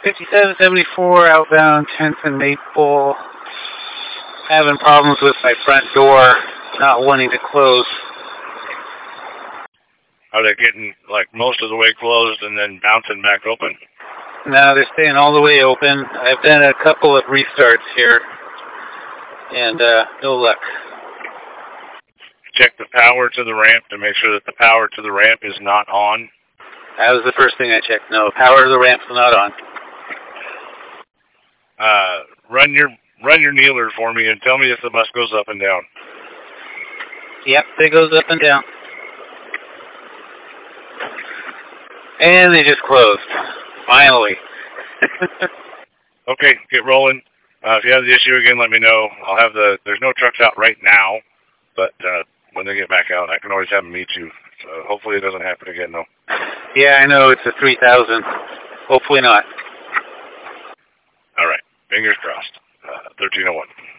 5774 outbound 10th and Maple. Having problems with my front door, not wanting to close. Are they getting like most of the way closed and then bouncing back open? No, they're staying all the way open. I've done a couple of restarts here, and no luck. Check the power to the ramp to make sure that the power to the ramp is not on. That was the first thing I checked. No, power to the ramp's not on. Run your kneeler for me and tell me if the bus goes up and down. Yep, it goes up and down. And they just closed. Finally. Okay, get rolling. If you have the issue again, let me know. There's no trucks out right now, but when they get back out, I can always have them meet you. So hopefully it doesn't happen again, though. Yeah, I know. It's a 3000. Hopefully not. All right. Fingers crossed. 1301.